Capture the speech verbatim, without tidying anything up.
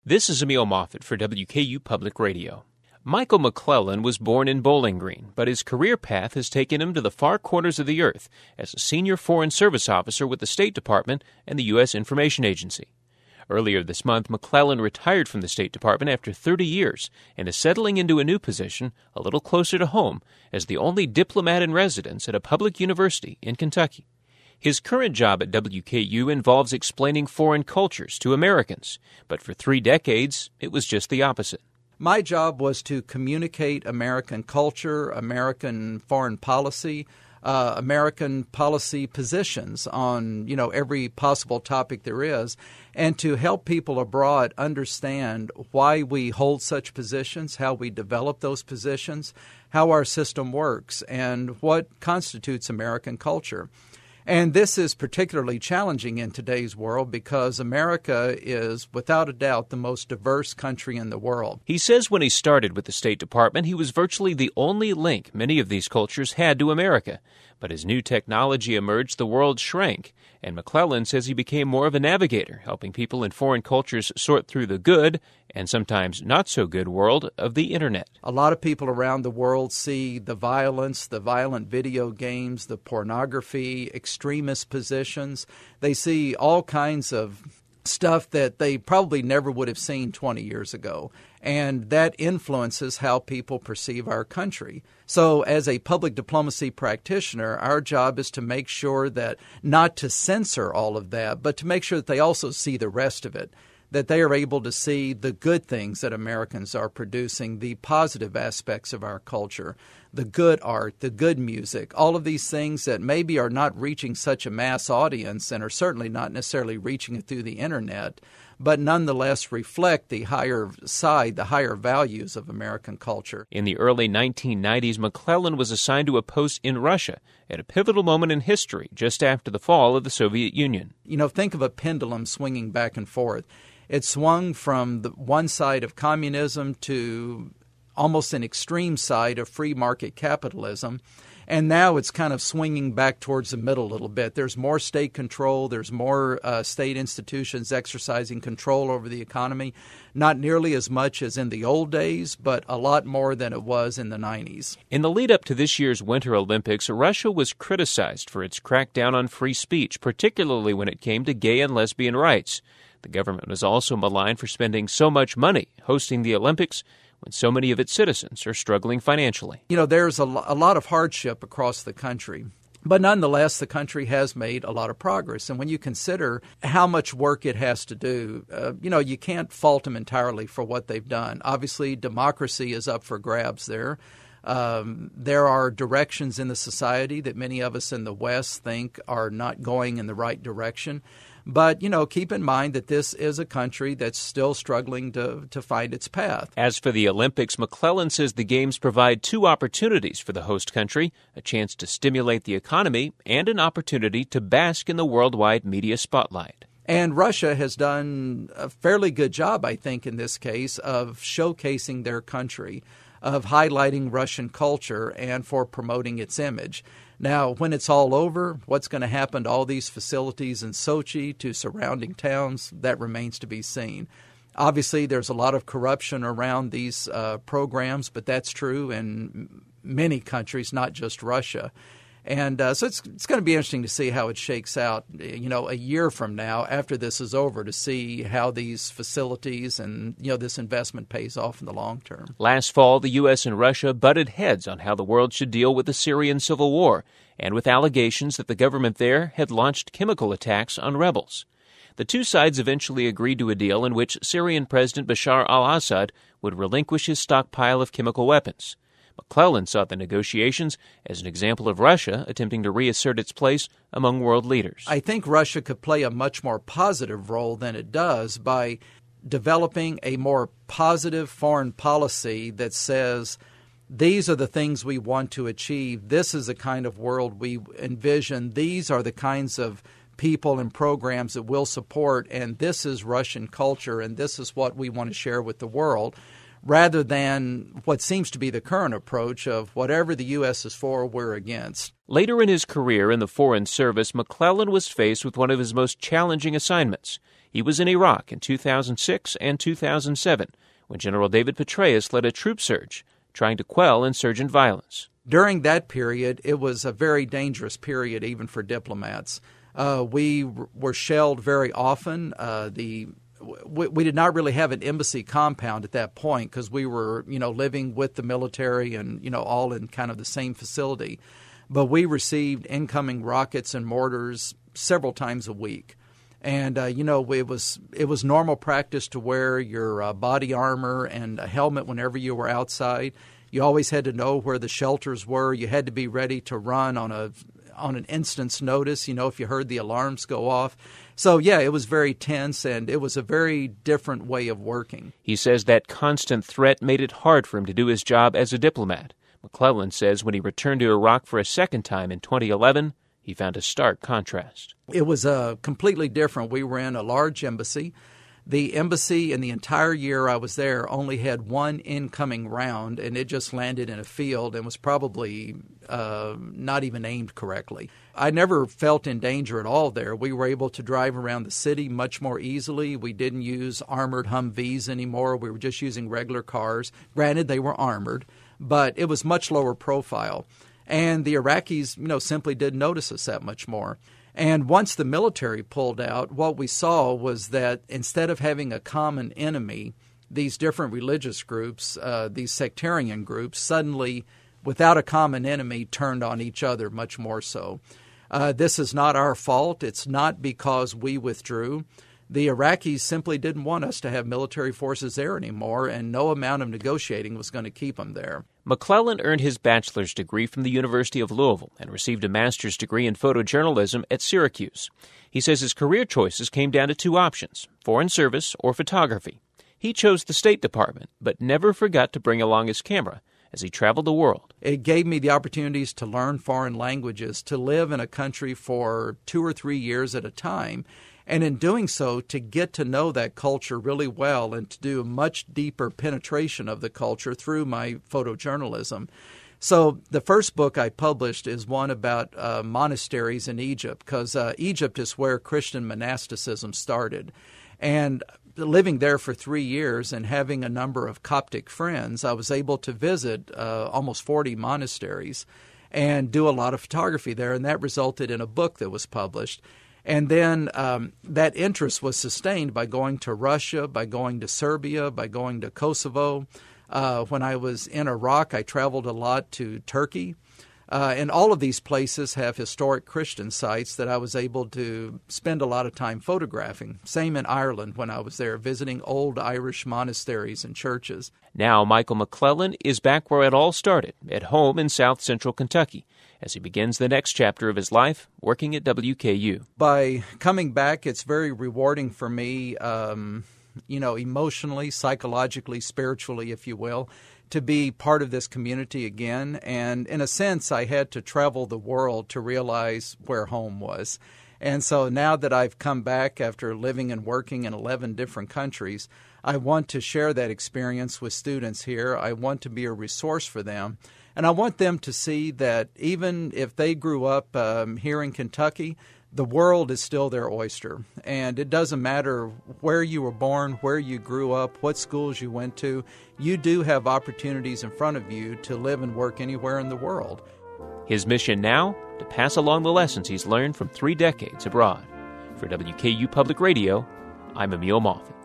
This is Emil Moffitt for W K U Public Radio. Michael McClellan was born in Bowling Green, but his career path has taken him to the far corners of the earth as a senior Foreign Service officer with the State Department and the U S Information Agency. Earlier this month, McClellan retired from the State Department after thirty years and is settling into a new position a little closer to home as the only diplomat in residence at a public university in Kentucky. His current job at W K U involves explaining foreign cultures to Americans, but for three decades, it was just the opposite. My job was to communicate American culture, American foreign policy, uh, American policy positions on, you know, every possible topic there is, and to help people abroad understand why we hold such positions, how we develop those positions, how our system works, and what constitutes American culture. And this is particularly challenging in today's world because America is, without a doubt, the most diverse country in the world. He says when he started with the State Department, he was virtually the only link many of these cultures had to America. But as new technology emerged, the world shrank, and McClellan says he became more of a navigator, helping people in foreign cultures sort through the good, and sometimes not so good world of the Internet. A lot of people around the world see the violence, the violent video games, the pornography, extremist positions. They see all kinds of stuff that they probably never would have seen twenty years ago. And that influences how people perceive our country. So as a public diplomacy practitioner, our job is to make sure that not to censor all of that, but to make sure that they also see the rest of it, that they are able to see the good things that Americans are producing, the positive aspects of our culture, the good art, the good music, all of these things that maybe are not reaching such a mass audience and are certainly not necessarily reaching it through the Internet, but nonetheless reflect the higher side, the higher values of American culture. In the early nineteen nineties, McClellan was assigned to a post in Russia at a pivotal moment in history just after the fall of the Soviet Union. You know, think of a pendulum swinging back and forth. It swung from the one side of communism to almost an extreme side of free market capitalism. And now it's kind of swinging back towards the middle a little bit. There's more state control. There's more uh, state institutions exercising control over the economy. Not nearly as much as in the old days, but a lot more than it was in the nineties. In the lead up to this year's Winter Olympics, Russia was criticized for its crackdown on free speech, particularly when it came to gay and lesbian rights. The government was also maligned for spending so much money hosting the Olympics when so many of its citizens are struggling financially. You know, there's a, lo- a lot of hardship across the country. But nonetheless, the country has made a lot of progress. And when you consider how much work it has to do, uh, you know, you can't fault them entirely for what they've done. Obviously, democracy is up for grabs there. Um, there are directions in the society that many of us in the West think are not going in the right direction. But, you know, keep in mind that this is a country that's still struggling to, to find its path. As for the Olympics, McClellan says the Games provide two opportunities for the host country, a chance to stimulate the economy and an opportunity to bask in the worldwide media spotlight. And Russia has done a fairly good job, I think, in this case, of showcasing their country, of highlighting Russian culture and for promoting its image. Now, when it's all over, what's going to happen to all these facilities in Sochi, to surrounding towns, that remains to be seen. Obviously, there's a lot of corruption around these uh, programs, but that's true in many countries, not just Russia. And uh, so it's it's going to be interesting to see how it shakes out, you know, a year from now after this is over, to see how these facilities and, you know, this investment pays off in the long term. Last fall, the U S and Russia butted heads on how the world should deal with the Syrian civil war and with allegations that the government there had launched chemical attacks on rebels. The two sides eventually agreed to a deal in which Syrian President Bashar al-Assad would relinquish his stockpile of chemical weapons. McClellan saw the negotiations as an example of Russia attempting to reassert its place among world leaders. I think Russia could play a much more positive role than it does by developing a more positive foreign policy that says, these are the things we want to achieve. This is the kind of world we envision. These are the kinds of people and programs that we'll support, and this is Russian culture, and this is what we want to share with the world, rather than what seems to be the current approach of whatever the U S is for, we're against. Later in his career in the Foreign Service, McClellan was faced with one of his most challenging assignments. He He was in Iraq in two thousand six and two thousand seven, when General David Petraeus led a troop surge, trying to quell insurgent violence. During that period, it was a very dangerous period even for diplomats. Uh, we w- were shelled very often. Uh, the we, we did not really have an embassy compound at that point because we were, you know, living with the military and, you know, all in kind of the same facility. But we received incoming rockets and mortars several times a week. And, uh, you know, it was it was normal practice to wear your uh, body armor and a helmet whenever you were outside. You always had to know where the shelters were. You had to be ready to run on a on an instant's notice, you know, if you heard the alarms go off. So, yeah, it was very tense, and it was a very different way of working. He says that constant threat made it hard for him to do his job as a diplomat. McClellan says when he returned to Iraq for a second time in twenty eleven, he found a stark contrast. It was uh, completely different. We were in a large embassy. The embassy, in the entire year I was there, only had one incoming round, and it just landed in a field and was probably uh, not even aimed correctly. I never felt in danger at all there. We were able to drive around the city much more easily. We didn't use armored Humvees anymore. We were just using regular cars. Granted, they were armored, but it was much lower profile. And the Iraqis, you know, simply didn't notice us that much more. And once the military pulled out, what we saw was that instead of having a common enemy, these different religious groups, uh, these sectarian groups, suddenly, without a common enemy, turned on each other much more so. Uh, this is not our fault. It's not because we withdrew. The Iraqis simply didn't want us to have military forces there anymore, and no amount of negotiating was going to keep them there. McClellan earned his bachelor's degree from the University of Louisville and received a master's degree in photojournalism at Syracuse. He says his career choices came down to two options, foreign service or photography. He chose the State Department, but never forgot to bring along his camera as he traveled the world. It gave me the opportunities to learn foreign languages, to live in a country for two or three years at a time, and in doing so, to get to know that culture really well and to do a much deeper penetration of the culture through my photojournalism. So the first book I published is one about uh, monasteries in Egypt, because uh, Egypt is where Christian monasticism started. And living there for three years and having a number of Coptic friends, I was able to visit uh, almost forty monasteries and do a lot of photography there, and that resulted in a book that was published. And then um, that interest was sustained by going to Russia, by going to Serbia, by going to Kosovo. Uh, when I was in Iraq, I traveled a lot to Turkey. Uh, and all of these places have historic Christian sites that I was able to spend a lot of time photographing. Same in Ireland when I was there, visiting old Irish monasteries and churches. Now Michael McClellan is back where it all started, at home in south central Kentucky, as he begins the next chapter of his life, working at W K U. By coming back, it's very rewarding for me, um, you know, emotionally, psychologically, spiritually, if you will, to be part of this community again. And in a sense, I had to travel the world to realize where home was. And so now that I've come back after living and working in eleven different countries, I want to share that experience with students here. I want to be a resource for them. And I want them to see that even if they grew up um, here in Kentucky, the world is still their oyster. And it doesn't matter where you were born, where you grew up, what schools you went to. You do have opportunities in front of you to live and work anywhere in the world. His mission now, to pass along the lessons he's learned from three decades abroad. For W K U Public Radio, I'm Emil Moffat.